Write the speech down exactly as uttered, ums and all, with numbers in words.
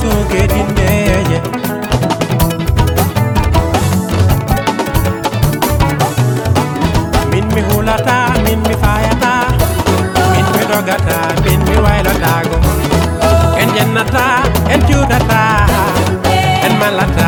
suuke dindeje min mi hulata min mi fayata min mi dogata min mi waylatago en jennata en cuudata en malata